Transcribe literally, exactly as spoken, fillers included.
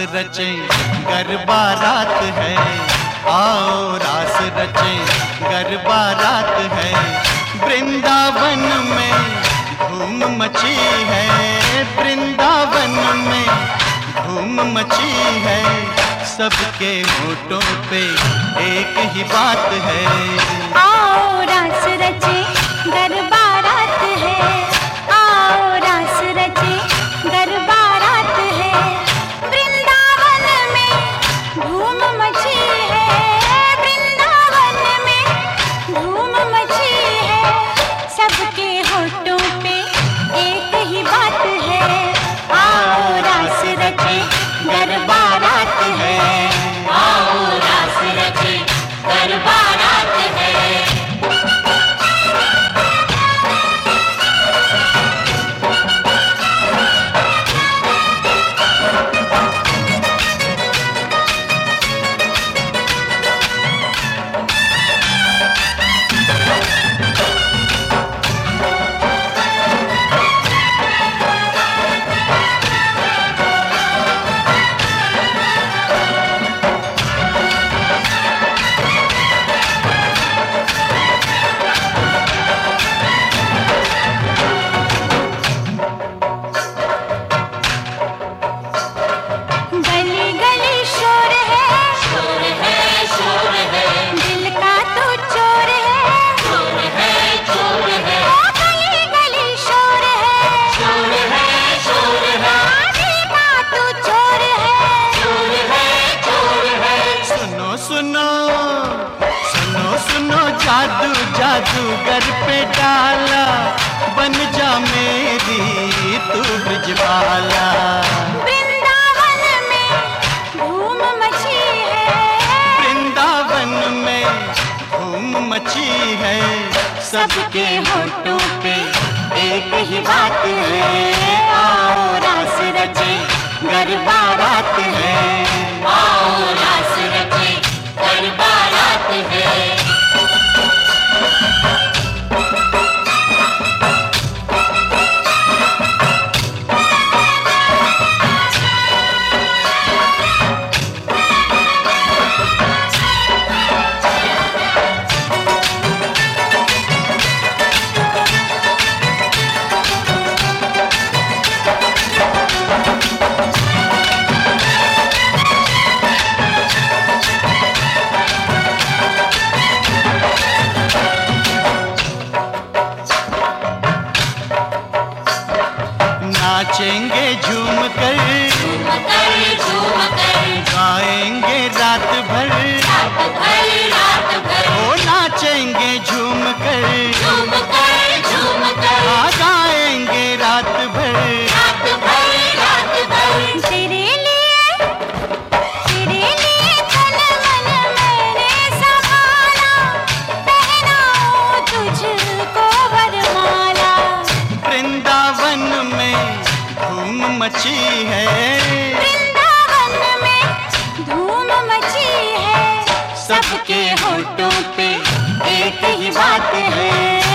रचें गरबा रात है, आओ रास रचें गरबा रात है। वृंदावन में धूम मची है, वृंदावन में धूम मची है। सबके होठों पे एक ही बात है, आओ रास रचे गरबा रात है, आओ रास रचे गरबा रात है। वृंदावन में धूम मची है, वृंदावन में धूम मची है। सबके होठों पे एक ही बात है, आओ रास रचे गरबा रात है, आओ रास रचे गरबा रात है। जादू जादूगर पे डाला, बन जा मेरी तू ब्रिजबाला। वृंदावन में धूम मची है, वृंदावन में धूम मची है। सबके होठों पे एक ही बात है, आओ रास रचे गरबा रात है, आओ रास रचे गरबा रात है। नाचेंगे झूम कर, झूम कर झूम कर गाएंगे रात भर, रात भर रात भर। ओ नाचेंगे झूम कर, झूम कर झूम कर आ गाएंगे रात भर, रात भर रात भर। तेरे लिए तेरे लिए तन मन मैंने संभाला, पहनाऊं तुझको वरमाला। वृंदावन में धूम मची है, वृंदावन में धूम मची है। सबके होठों पे एक ही बात है,